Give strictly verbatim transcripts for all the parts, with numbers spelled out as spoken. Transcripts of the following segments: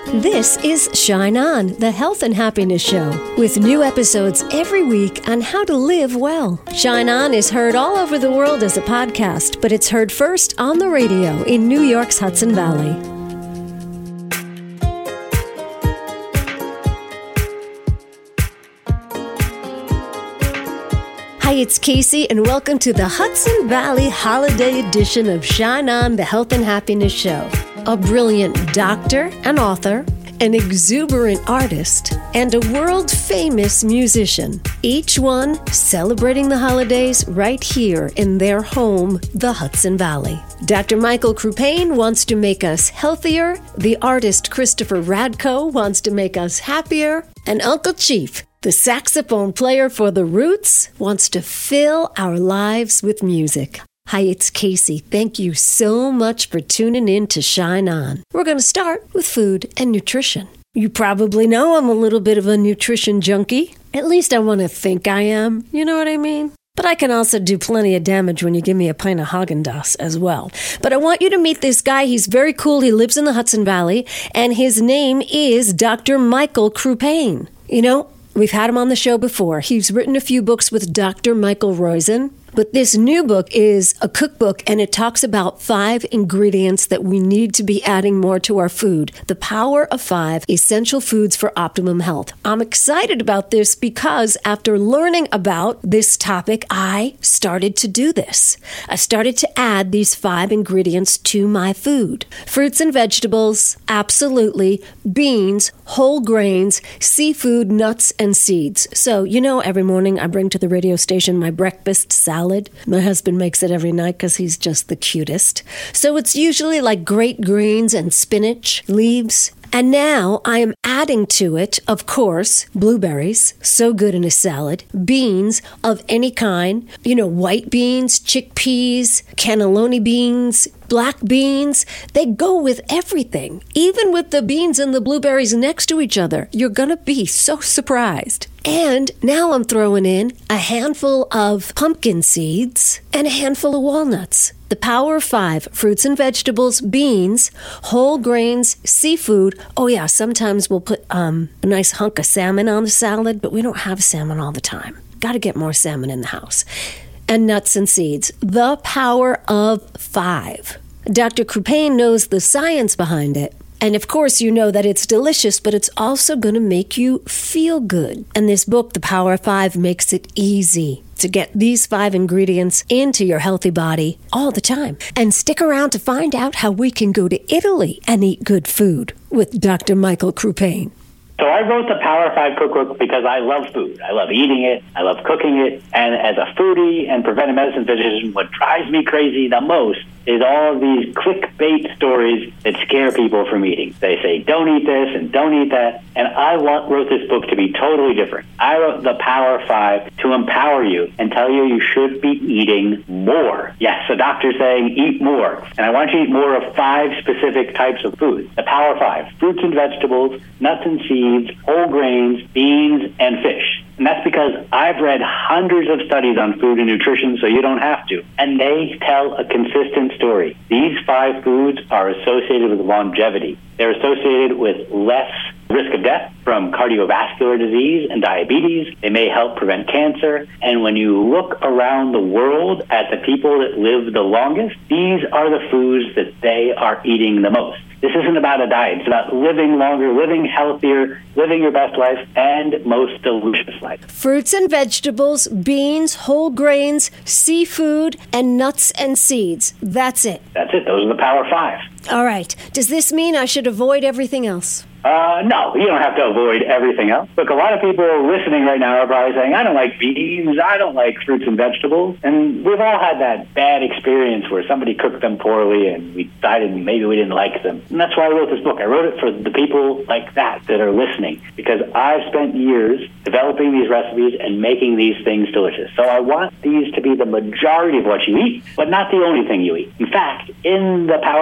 This is Shine On, the health and happiness show, with new episodes every week on how to live well. Shine On is heard all over the world as a podcast, but it's heard first on the radio in New York's Hudson Valley. Hi, it's Casey, and welcome to the Hudson Valley Holiday Edition of Shine On, the health and happiness show. A brilliant doctor and author, an exuberant artist, and a world-famous musician. Each one celebrating the holidays right here in their home, the Hudson Valley. Doctor Michael Crupain wants to make us healthier, the artist Christopher Radko wants to make us happier, and Uncle Chief, the saxophone player for The Roots, wants to fill our lives with music. Hi, it's Casey. Thank you so much for tuning in to Shine On. We're going to start with food and nutrition. You probably know I'm a little bit of a nutrition junkie. At least I want to think I am. You know what I mean? But I can also do plenty of damage when you give me a pint of Haagen-Dazs as well. But I want you to meet this guy. He's very cool. He lives in the Hudson Valley, and his name is Doctor Michael Crupain. You know, we've had him on the show before. He's written a few books with Doctor Michael Roizen. But this new book is a cookbook, and it talks about five ingredients that we need to be adding more to our food. The Power of Five Essential Foods for Optimum Health. I'm excited about this because after learning about this topic, I started to do this. I started to add these five ingredients to my food. Fruits and vegetables, absolutely. Beans, whole grains, seafood, nuts, and seeds. So, you know, every morning I bring to the radio station my breakfast salad. My husband makes it every night because he's just the cutest. So it's usually like great greens and spinach, leaves. And now I am adding to it, of course, blueberries, so good in a salad, beans of any kind, you know, white beans, chickpeas, cannelloni beans, black beans. They go with everything, even with the beans and the blueberries next to each other. You're going to be so surprised. And now I'm throwing in a handful of pumpkin seeds and a handful of walnuts. The Power of Five, fruits and vegetables, beans, whole grains, seafood. Oh yeah, sometimes we'll put um, a nice hunk of salmon on the salad, but we don't have salmon all the time. Got to get more salmon in the house. And nuts and seeds. The Power of Five. Doctor Crupain knows the science behind it. And of course, you know that it's delicious, but it's also going to make you feel good. And this book, The Power of Five, makes it easy to get these five ingredients into your healthy body all the time. And stick around to find out how we can go to Italy and eat good food with Doctor Michael Crupain. So I wrote the Power of Five cookbook because I love food. I love eating it. I love cooking it. And as a foodie and preventive medicine physician, what drives me crazy the most is all of these clickbait stories that scare people from eating. They say, don't eat this and don't eat that. And I want, wrote this book to be totally different. I wrote the Power of Five to empower you and tell you you should be eating more. Yes, the doctor's saying eat more. And I want you to eat more of five specific types of food. The Power of Five, fruits and vegetables, nuts and seeds, whole grains, beans, and fish. And that's because I've read hundreds of studies on food and nutrition, so you don't have to. And they tell a consistent story. These five foods are associated with longevity. They're associated with less risk of death from cardiovascular disease and diabetes. They may help prevent cancer. And when you look around the world at the people that live the longest, these are the foods that they are eating the most. This isn't about a diet. It's about living longer, living healthier, living your best life, and most delicious life. Fruits and vegetables, beans, whole grains, seafood, and nuts and seeds. That's it. That's it. Those are the Power Five. All right. Does this mean I should avoid everything else? Uh, no, you don't have to avoid everything else. Look, a lot of people listening right now are probably saying, I don't like beans, I don't like fruits and vegetables. And we've all had that bad experience where somebody cooked them poorly and we decided maybe we didn't like them. And that's why I wrote this book. I wrote it for the people like that that are listening, because I've spent years developing these recipes and making these things delicious. So I want these to be the majority of what you eat, but not the only thing you eat. In fact, in the Power Five cookbook,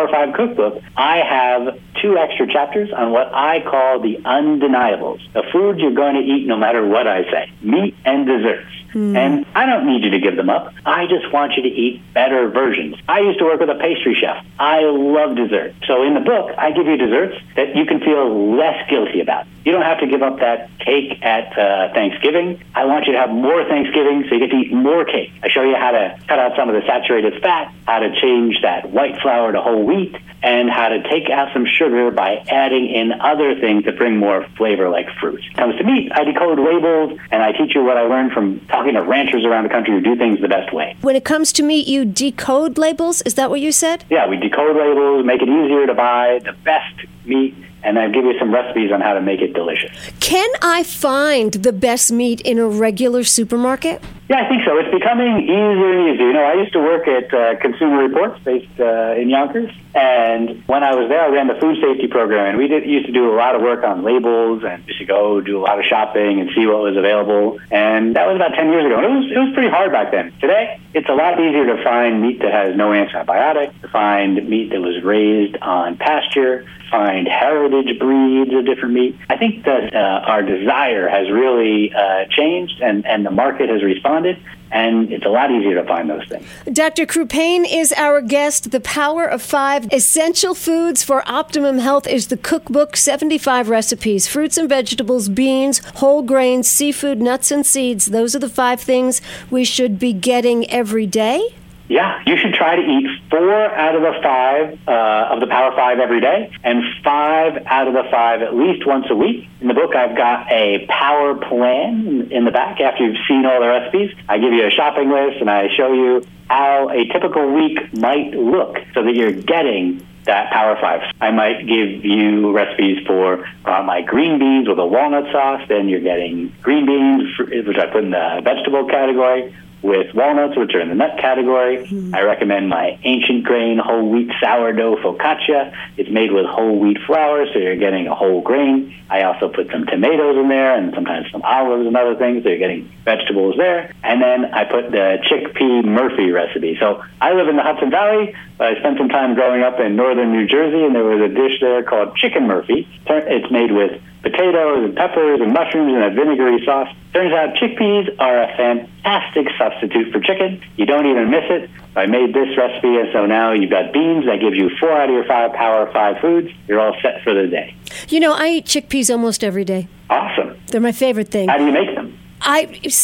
cookbook, I have two extra chapters on what I call the undeniables, the foods you're going to eat no matter what I say, meat and desserts. Mm. And I don't need you to give them up. I just want you to eat better versions. I used to work with a pastry chef. I love dessert. So in the book, I give you desserts that you can feel less guilty about. You don't have to give up that cake at uh, Thanksgiving. I want you to have more Thanksgiving so you get to eat more cake. I show you how to cut out some of the saturated fat, how to change that white flour to whole wheat, and how to take out some sugar by adding in other things that bring more flavor like fruit. When it comes to meat, I decode labels, and I teach you what I learned from talking to ranchers around the country who do things the best way. When it comes to meat, you decode labels? Is that what you said? Yeah, we decode labels, make it easier to buy the best meat, and I give you some recipes on how to make it delicious. Can I find the best meat in a regular supermarket? Yeah, I think so. It's becoming easier and easier. You know, I used to work at uh, Consumer Reports based uh, in Yonkers, and when I was there, I ran the food safety program, and we did, used to do a lot of work on labels, and used to go do a lot of shopping and see what was available, and that was about ten years ago. And it was, it was pretty hard back then. Today, it's a lot easier to find meat that has no antibiotics, to find meat that was raised on pasture, find heritage breeds of different meat. I think that uh, our desire has really uh, changed, and, and the market has responded, and it's a lot easier to find those things. Doctor Krupane is our guest. The Power of Five Essential Foods for Optimum Health is the cookbook, seventy-five recipes, fruits and vegetables, beans, whole grains, seafood, nuts and seeds. Those are the five things we should be getting every day. Yeah, you should try to eat four out of the five uh, of the Power Five every day, and five out of the five at least once a week. In the book, I've got a power plan in the back. After you've seen all the recipes, I give you a shopping list, and I show you how a typical week might look so that you're getting that Power Five. I might give you recipes for uh, my green beans with a walnut sauce. Then you're getting green beans, which I put in the vegetable category, with walnuts, which are in the nut category. Mm. I recommend my ancient grain whole wheat sourdough focaccia. It's made with whole wheat flour, so you're getting a whole grain. I also put some tomatoes in there and sometimes some olives and other things, so you're getting vegetables there. And then I put the chickpea Murphy recipe. So I live in the Hudson Valley, but I spent some time growing up in northern New Jersey, and there was a dish there called Chicken Murphy. It's made with potatoes and peppers and mushrooms and a vinegary sauce. Turns out chickpeas are a fantastic substitute for chicken. You don't even miss it. I made this recipe, and so now you've got beans that gives you four out of your five Power Five foods. You're all set for the day. You know, I eat chickpeas almost every day. Awesome. They're my favorite thing. How do you make them? I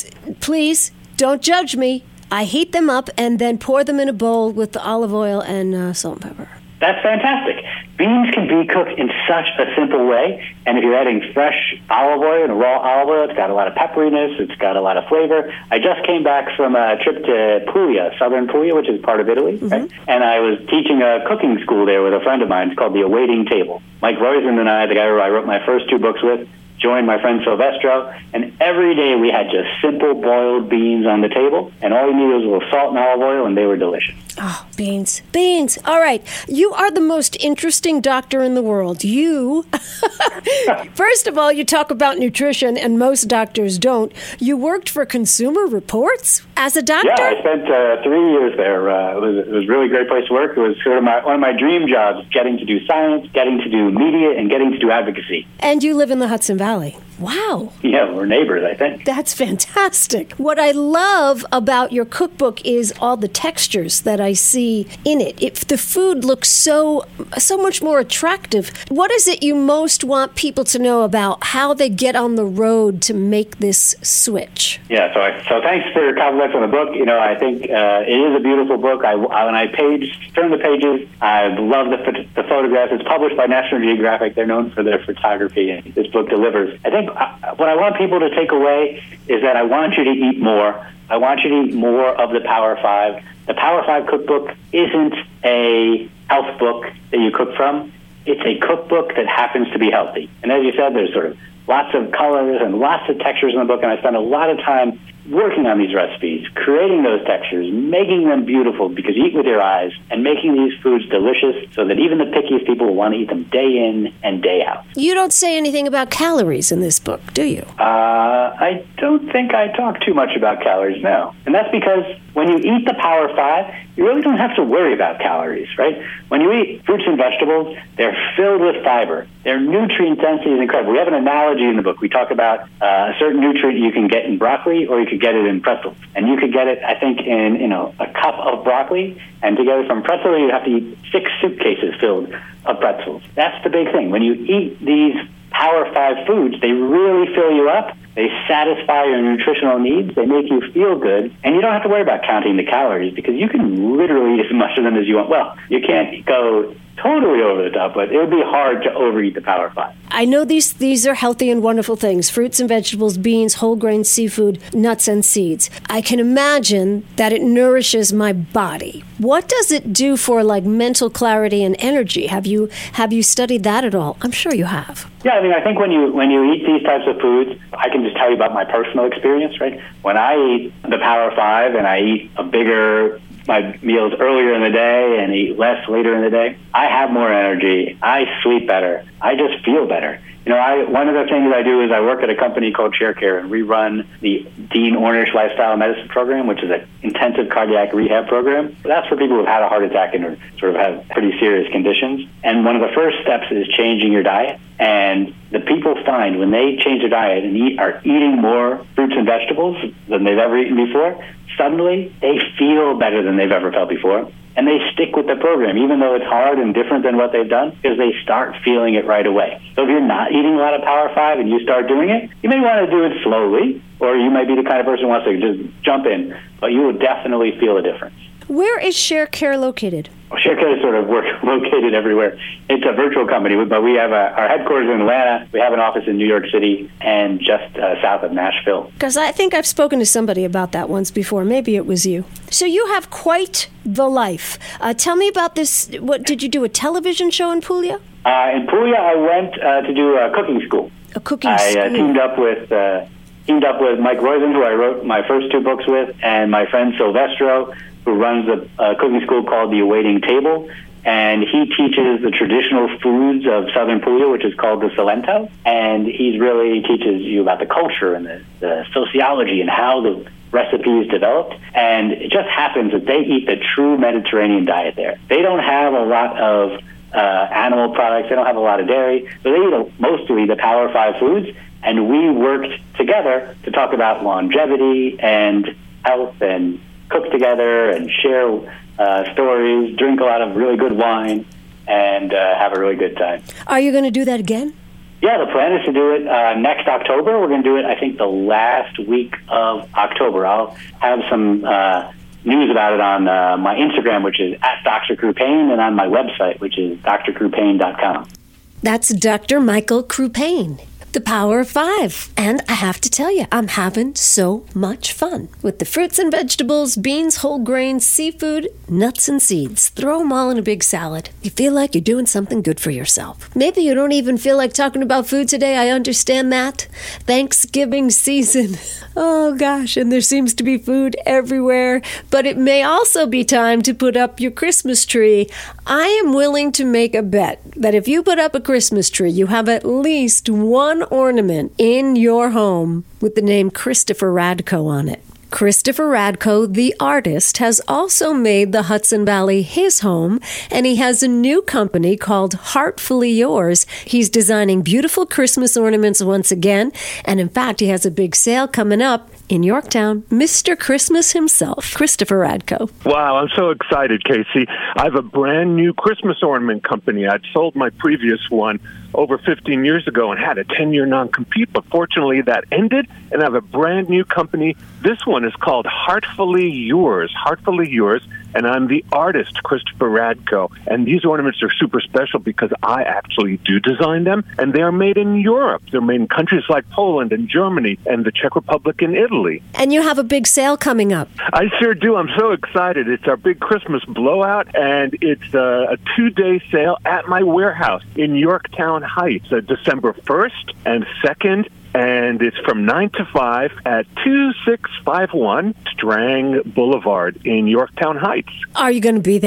please don't judge me. I heat them up and then pour them in a bowl with the olive oil and uh, salt and pepper. That's fantastic. Beans can be cooked in such a simple way, and if you're adding fresh olive oil and raw olive oil, it's got a lot of pepperiness, it's got a lot of flavor. I just came back from a trip to Puglia, southern Puglia, which is part of Italy, mm-hmm. right? And I was teaching a cooking school there with a friend of mine. It's called The Awaiting Table. Mike Roizen and I, the guy who I wrote my first two books with, joined my friend Silvestro, and every day we had just simple boiled beans on the table, and all you needed was a little salt and olive oil, and they were delicious. Oh, beans. Beans. All right. You are the most interesting doctor in the world. You, first of all, you talk about nutrition, and most doctors don't. You worked for Consumer Reports as a doctor? Yeah, I spent uh, three years there. Uh, it was it was a really great place to work. It was sort of my, one of my dream jobs, getting to do science, getting to do media, and getting to do advocacy. And you live in the Hudson Valley. Wow. Yeah, we're neighbors, I think. That's fantastic. What I love about your cookbook is all the textures that I see in it. If the food looks so so much more attractive. What is it you most want people to know about how they get on the road to make this switch? Yeah, so I, so thanks for your compliments on the book. You know, I think uh, it is a beautiful book. I, I, when I page, turn the pages, I love the, the photographs. It's published by National Geographic. They're known for their photography, and this book delivers. I think what I want people to take away is that I want you to eat more. I want you to eat more of the Power Five. The Power Five cookbook isn't a health book that you cook from. It's a cookbook that happens to be healthy. And as you said, there's sort of lots of colors and lots of textures in the book, and I spend a lot of time working on these recipes, creating those textures, making them beautiful because you eat with your eyes, and making these foods delicious so that even the pickiest people will want to eat them day in and day out. You don't say anything about calories in this book, do you? Uh, I don't think I talk too much about calories, no. And that's because when you eat the Power Five, you really don't have to worry about calories, right? When you eat fruits and vegetables, they're filled with fiber. Their nutrient density is incredible. We have an analogy in the book. We talk about uh, a certain nutrient you can get in broccoli, or you could get it in pretzels. And you could get it, I think, in you know a cup of broccoli, and to get it from pretzel, you'd have to eat six suitcases filled of pretzels. That's the big thing. When you eat these Power Five foods, they really fill you up. They satisfy your nutritional needs. They make you feel good. And you don't have to worry about counting the calories because you can literally eat as much of them as you want. Well, you can't go totally over the top, but it would be hard to overeat the Power Five. I know these these are healthy and wonderful things. Fruits and vegetables, beans, whole grain, seafood, nuts and seeds. I can imagine that it nourishes my body. What does it do for like mental clarity and energy? Have you have you studied that at all? I'm sure you have. Yeah, I mean, I think when you when you eat these types of foods, I can just tell you about my personal experience, right? When I eat the Power Five and I eat a bigger my meals earlier in the day and eat less later in the day, I have more energy. I sleep better. I just feel better. You know, I one of the things I do is I work at a company called Sharecare, and we run the Dean Ornish Lifestyle Medicine Program, which is an intensive cardiac rehab program. That's for people who've had a heart attack and sort of have pretty serious conditions. And one of the first steps is changing your diet. And the people find when they change their diet and eat, are eating more fruits and vegetables than they've ever eaten before, suddenly they feel better than they've ever felt before. And they stick with the program, even though it's hard and different than what they've done, because they start feeling it right away. So if you're not eating a lot of Power Five and you start doing it, you may want to do it slowly, or you might be the kind of person who wants to just jump in, but you will definitely feel a difference. Where is Sharecare located? Well, Sharecare is sort of work, located everywhere. It's a virtual company, but we have a, our headquarters in Atlanta. We have an office in New York City and just uh, south of Nashville. Because I think I've spoken to somebody about that once before. Maybe it was you. So you have quite the life. Uh, tell me about this. What did you do, a television show in Puglia? Uh, in Puglia, I went uh, to do a cooking school. A cooking I, school. I uh, teamed up with... Uh, teamed up with Mike Roizen, who I wrote my first two books with, and my friend Silvestro, who runs a, a cooking school called The Awaiting Table. And he teaches the traditional foods of Southern Puglia, which is called the Salento. And he really teaches you about the culture and the, the sociology and how the recipes developed. And it just happens that they eat the true Mediterranean diet there. They don't have a lot of uh, animal products. They don't have a lot of dairy. So they eat a, mostly the Power Five foods. And we worked together to talk about longevity and health and cook together and share uh, stories, drink a lot of really good wine, and uh, have a really good time. Are you going to do that again? Yeah, the plan is to do it uh, next October. We're going to do it, I think, the last week of October. I'll have some uh, news about it on uh, my Instagram, which is at Doctor Crupain, and on my website, which is d r crupain dot com. That's Doctor Michael Crupain. The Power of Five. And I have to tell you, I'm having so much fun with the fruits and vegetables, beans, whole grains, seafood, nuts and seeds. Throw them all in a big salad. You feel like you're doing something good for yourself. Maybe you don't even feel like talking about food today. I understand that. Thanksgiving season. Oh gosh, and there seems to be food everywhere. But it may also be time to put up your Christmas tree. I am willing to make a bet that if you put up a Christmas tree, you have at least one ornament in your home with the name Christopher Radko on it. Christopher Radko, the artist, has also made the Hudson Valley his home, and he has a new company called Heartfully Yours. He's designing beautiful Christmas ornaments once again, and in fact, he has a big sale coming up in Yorktown. Mister Christmas himself, Christopher Radko. Wow, I'm so excited, Casey. I have a brand new Christmas ornament company. I'd sold my previous one over fifteen years ago and had a ten-year non-compete, but fortunately that ended, and I have a brand new company. This one is called Heartfully Yours, Heartfully Yours, and I'm the artist, Christopher Radko. And these ornaments are super special because I actually do design them, and they are made in Europe. They're made in countries like Poland and Germany and the Czech Republic and Italy. And you have a big sale coming up. I sure do. I'm so excited. It's our big Christmas blowout, and it's a, a two-day sale at my warehouse in Yorktown Heights, uh, December first and second. And it's from nine to five at two six five one Strang Boulevard in Yorktown Heights. Are you going to be there?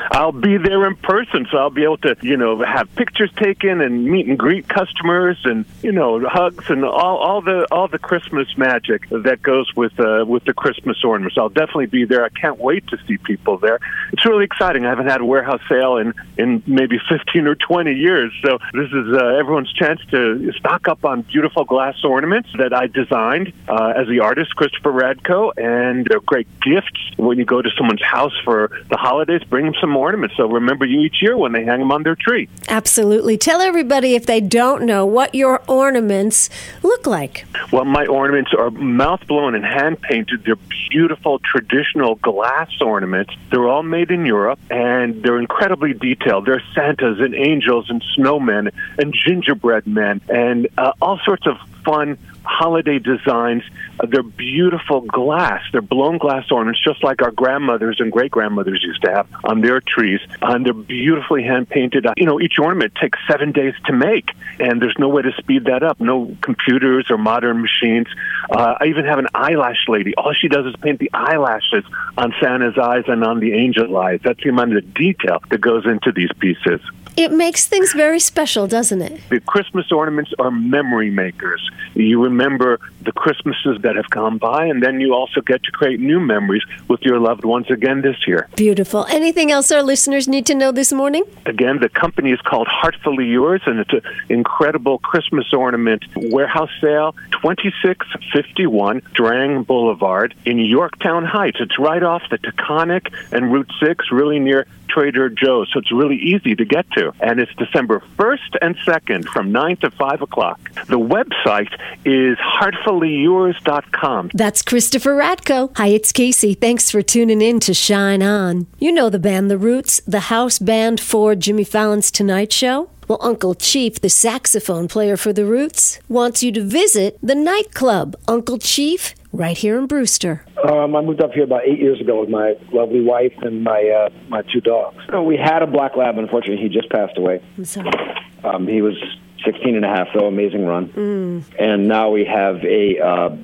I'll be there in person, so I'll be able to, you know, have pictures taken and meet and greet customers and, you know, hugs and all, all the all the Christmas magic that goes with uh, with the Christmas ornaments. I'll definitely be there. I can't wait to see people there. It's really exciting. I haven't had a warehouse sale in, in maybe fifteen or twenty years, so this is uh, everyone's chance to stock up on beautiful glass ornaments that I designed uh, as the artist, Christopher Radko, and they're great gifts. When you go to someone's house for the holidays, bring them some ornaments. So remember you each year when they hang them on their tree. Absolutely. Tell everybody, if they don't know, what your ornaments look like. Well, my ornaments are mouth-blown and hand-painted. They're beautiful, traditional glass ornaments. They're all made in Europe, and they're incredibly detailed. They're Santas and angels and snowmen and gingerbread men and uh, all sorts of fun holiday designs. Uh, they're beautiful glass. They're blown glass ornaments, just like our grandmothers and great-grandmothers used to have on their trees. Uh, and they're beautifully hand-painted. Uh, you know, each ornament takes seven days to make, and there's no way to speed that up. No computers or modern machines. Uh, I even have an eyelash lady. All she does is paint the eyelashes on Santa's eyes and on the angel eyes. That's the amount of detail that goes into these pieces. It makes things very special, doesn't it? The Christmas ornaments are memory makers. You remember the Christmases that have gone by, and then you also get to create new memories with your loved ones again this year. Beautiful. Anything else our listeners need to know this morning? Again, the company is called Heartfully Yours, and it's an incredible Christmas ornament warehouse sale, twenty-six fifty-one Drang Boulevard in Yorktown Heights. It's right off the Taconic and Route six, really near Trader Joe's, so it's really easy to get to. And it's December first and second from nine to five o'clock. The website is heartfully yours dot com. That's Christopher Radko. Hi, it's Casey. Thanks for tuning in to Shine On. You know the band The Roots, the house band for Jimmy Fallon's Tonight Show? Well, Uncle Chief, the saxophone player for The Roots, wants you to visit the nightclub, Uncle Chief, right here in Brewster. Um, I moved up here about eight years ago with my lovely wife and my uh, my two dogs. So we had a black lab. Unfortunately, he just passed away. I'm sorry. Um, he was sixteen and a half, so amazing run. Mm. And now we have a uh,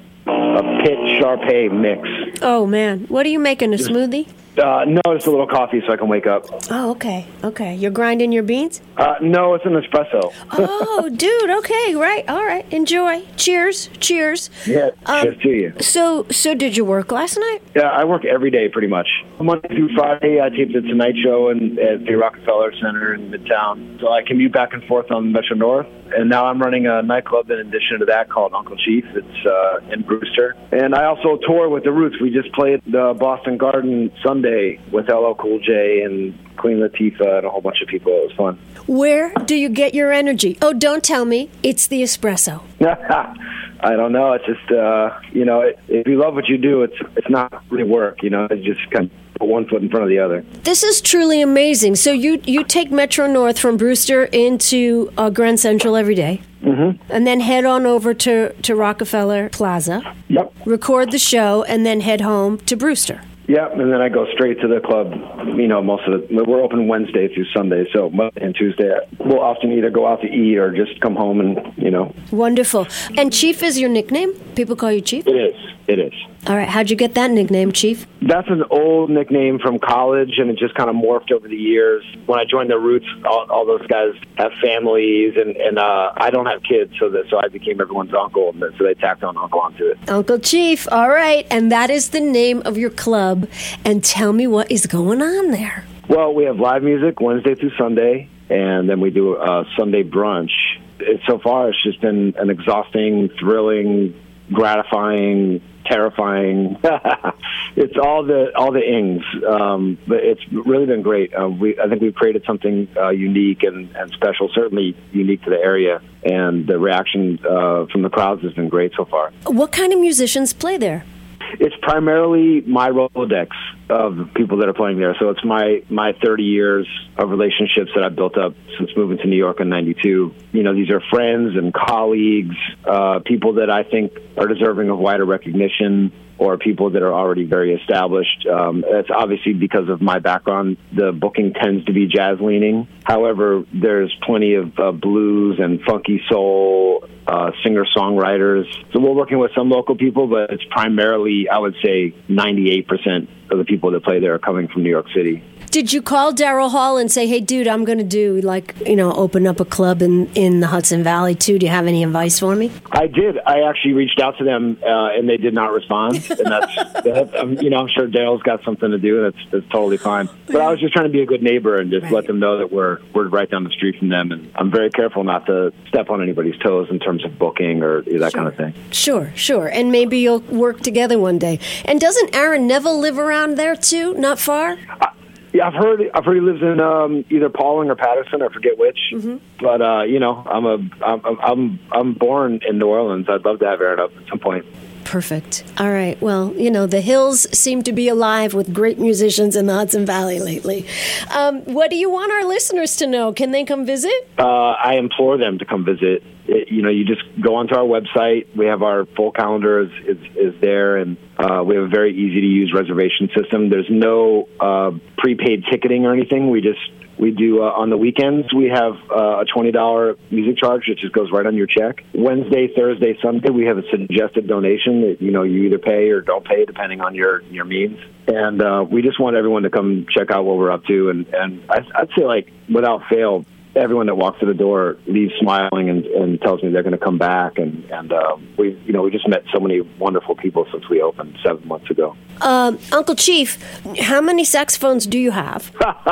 a Pit Shar-Pei mix. Oh, man. What are you making, a smoothie? Uh, no, it's a little coffee so I can wake up. Oh, okay. Okay. You're grinding your beans? Uh, no, it's an espresso. Oh, dude. Okay. Right. All right. Enjoy. Cheers. Cheers. Yeah. Um, cheers to you. So, so did you work last night? Yeah, I work every day pretty much. Monday through Friday, I tape the Tonight Show in, at the Rockefeller Center in Midtown. So I commute back and forth on Metro North. And now I'm running a nightclub in addition to that called Uncle Chief. It's uh, in Brewster. And I also tour with The Roots. We just played the Boston Garden Sunday with L L Cool J and Queen Latifah and a whole bunch of people. It was fun. Where do you get your energy? Oh, don't tell me. It's the espresso. I don't know. It's just, uh, you know, if you love what you do, it's it's not really work. You know, it's just kind of put one foot in front of the other. This is truly amazing. So you, you take Metro North from Brewster into uh, Grand Central every day. Mm-hmm. And then head on over to, to Rockefeller Plaza. Yep. Record the show, and then head home to Brewster. Yep, and then I go straight to the club. You know, most of the we're open Wednesday through Sunday, so Monday and Tuesday we'll often either go out to eat or just come home and you know. Wonderful. And Chief is your nickname? People call you Chief? It is. It is. All right. How'd you get that nickname, Chief? That's an old nickname from college, and it just kind of morphed over the years. When I joined The Roots, all, all those guys have families, and, and uh, I don't have kids, so that so I became everyone's uncle, and so they tacked on uncle onto it. Uncle Chief. All right. And that is the name of your club. And tell me what is going on there. Well, we have live music Wednesday through Sunday, and then we do a Sunday brunch. It, so far, it's just been an exhausting, thrilling, gratifying, terrifying. It's all the all the ings, um, but it's really been great. Uh, we I think we've created something uh, unique and, and special, certainly unique to the area, and the reaction uh, from the crowds has been great so far. What kind of musicians play there? It's primarily my Rolodex of people that are playing there. So it's my, my thirty years of relationships that I've built up since moving to New York in ninety-two. You know, these are friends and colleagues, uh, people that I think are deserving of wider recognition, or people that are already very established. Um, it's obviously because of my background, the booking tends to be jazz leaning. However, there's plenty of uh, blues and funky soul, uh, singer-songwriters. So we're working with some local people, but it's primarily, I would say, ninety-eight percent of the people that play there are coming from New York City. Did you call Daryl Hall and say, hey, dude, I'm going to do, like, you know, open up a club in, in the Hudson Valley, too? Do you have any advice for me? I did. I actually reached out to them, uh, and they did not respond. And that's, that, um, you know, I'm sure Daryl's got something to do, and that's, that's totally fine. But I was just trying to be a good neighbor and just right. let them know that we're we're right down the street from them. And I'm very careful not to step on anybody's toes in terms of booking or that sure. kind of thing. Sure, sure. And maybe you'll work together one day. And doesn't Aaron Neville live around there, too? Not far? I, Yeah, I've heard. I've heard he lives in um, either Pauling or Patterson. I forget which. Mm-hmm. But uh, you know, I'm a. I'm. I'm. I'm born in New Orleans. I'd love to have Aaron up at some point. Perfect. All right. Well, you know, the hills seem to be alive with great musicians in the Hudson Valley lately. Um, what do you want our listeners to know? Can they come visit? Uh, I implore them to come visit. It, you know, you just go onto our website. We have our full calendar is, is, is there, and uh, we have a very easy-to-use reservation system. There's no uh, prepaid ticketing or anything. We just We do, uh, on the weekends, we have uh, a twenty dollars music charge that just goes right on your check. Wednesday, Thursday, Sunday, we have a suggested donation that, you know, you either pay or don't pay depending on your, your means. And uh, we just want everyone to come check out what we're up to. And, and I, I'd say, like, without fail, everyone that walks through the door leaves smiling and, and tells me they're going to come back. And, and uh, we, you know, we just met so many wonderful people since we opened seven months ago. Um, Uncle Chief, how many saxophones do you have?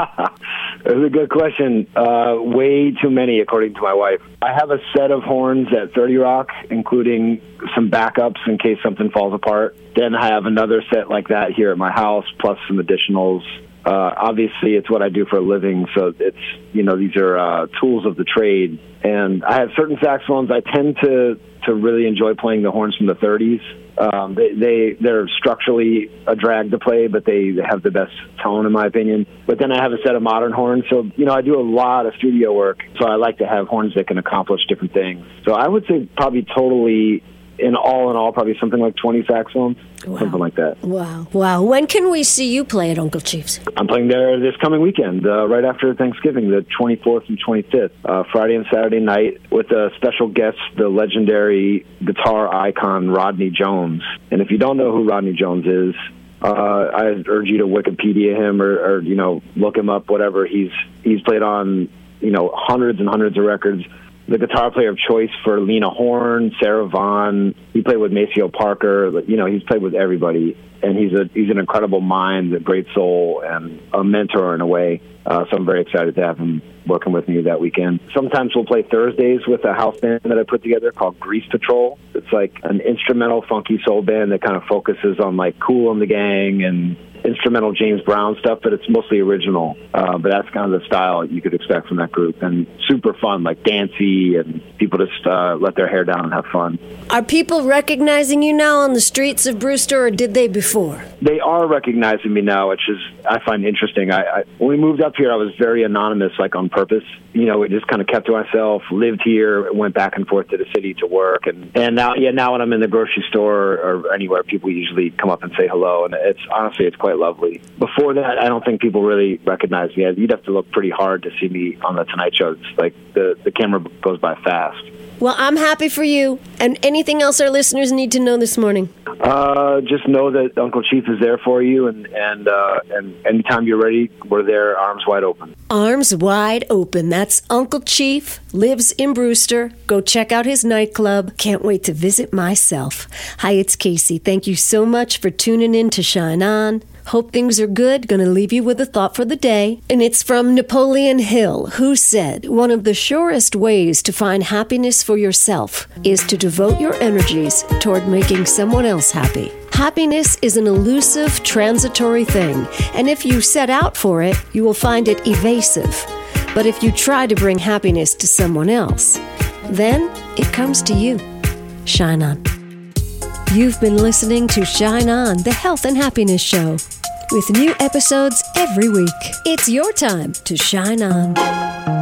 That's a good question. Uh, way too many, according to my wife. I have a set of horns at thirty Rock, including some backups in case something falls apart. Then I have another set like that here at my house, plus some additionals. Uh, obviously, it's what I do for a living, so it's, you know, these are uh, tools of the trade. And I have certain saxophones. I tend to, to really enjoy playing the horns from the thirties. Um, they, they, they're structurally a drag to play, but they have the best tone, in my opinion. But then I have a set of modern horns. So, you know, I do a lot of studio work, so I like to have horns that can accomplish different things. So I would say probably totally, in all in all, probably something like twenty saxophones, wow. something like that. Wow. Wow. When can we see you play at Uncle Chief's? I'm playing there this coming weekend, uh, right after Thanksgiving, the twenty-fourth and twenty-fifth, uh, Friday and Saturday night, with a special guest, the legendary guitar icon, Rodney Jones. And if you don't know who Rodney Jones is, uh, I urge you to Wikipedia him or, or, you know, look him up, whatever. He's, he's played on, you know, hundreds and hundreds of records. The guitar player of choice for Lena Horne, Sarah Vaughan. He played with Maceo Parker. You know, he's played with everybody. And he's a he's an incredible mind, a great soul, and a mentor in a way. Uh, so I'm very excited to have him working with me that weekend. Sometimes we'll play Thursdays with a house band that I put together called Grease Patrol. It's like an instrumental funky soul band that kind of focuses on like Kool and the Gang and instrumental James Brown stuff, but it's mostly original. Uh, but that's kind of the style you could expect from that group. And super fun, like dancey, and people just uh, let their hair down and have fun. Are people recognizing you now on the streets of Brewster, or did they before? They are recognizing me now, which is I find interesting. I, I when we moved up here, I was very anonymous, like on purpose. You know, it just kind of kept to myself, lived here, went back and forth to the city to work. And, and now, yeah, now when I'm in the grocery store or anywhere, people usually come up and say hello. And it's honestly, it's quite lovely. Before that, I don't think people really recognize me. You'd have to look pretty hard to see me on the Tonight Show. It's like the, the camera goes by fast. Well, I'm happy for you. And anything else our listeners need to know this morning? Uh, just know that Uncle Chief is there for you, and and uh, and anytime you're ready, we're there, arms wide open. Arms wide open. That's Uncle Chief, lives in Brewster. Go check out his nightclub. Can't wait to visit myself. Hi, it's Casey. Thank you so much for tuning in to Shine On. Hope things are good. Going to leave you with a thought for the day. And it's from Napoleon Hill, who said, one of the surest ways to find happiness for yourself is to devote your energies toward making someone else happy. Happiness is an elusive, transitory thing, and if you set out for it, you will find it evasive. But if you try to bring happiness to someone else, then it comes to you. Shine on. You've been listening to Shine On, the Health and Happiness Show, with new episodes every week. It's your time to shine on.